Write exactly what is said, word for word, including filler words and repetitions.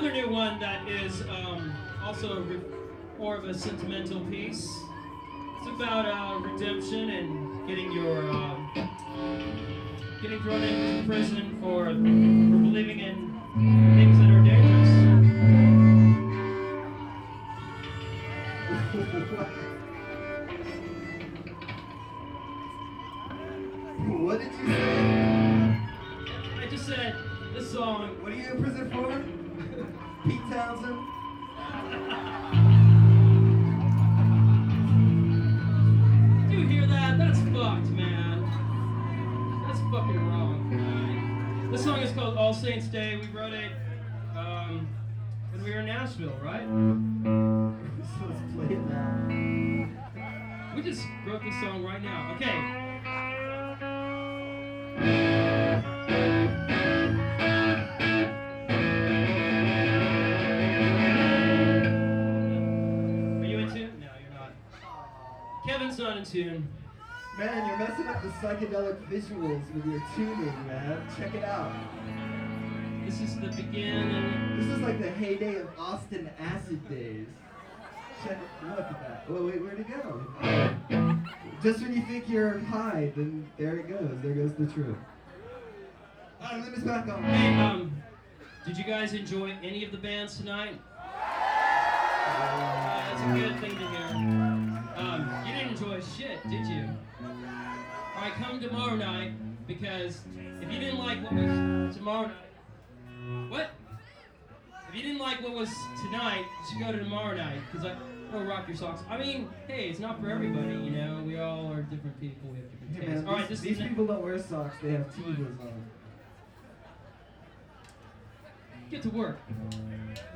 another new one that is um, also re- more of a sentimental piece. It's about uh, redemption and getting your uh, getting thrown into prison for for believing in things that are dangerous. What did you say? I just said this song. What are you in prison for? Pete Townsend? Do you hear that? That's fucked, man. That's fucking wrong. Alright. This song is called All Saints Day. We wrote it um, when we were in Nashville, right? So let's play it now. We just wrote this song right now. Okay. Are you in tune? No, you're not. Kevin's not in tune. Man, you're messing up the psychedelic visuals with your tuning, man. Check it out. This is the beginning. This is like the heyday of Austin Acid days. Check it, look at that. Oh, wait, where'd it go? Just when you think you're high, then there it goes. There goes the truth. Alright, let me back on. Hey, um, did you guys enjoy any of the bands tonight? Uh, that's a good thing to hear. Um, you didn't enjoy shit, did you? Alright, come tomorrow night, because if you didn't like what was tomorrow night, what? If you didn't like what was tonight, you should go to tomorrow night, because I will rock your socks. I mean, hey, it's not for everybody, you know? We all are different people, we have different Hey, tastes. man, Alright, these, this these is people don't wear socks, they have Tevas on. get to work.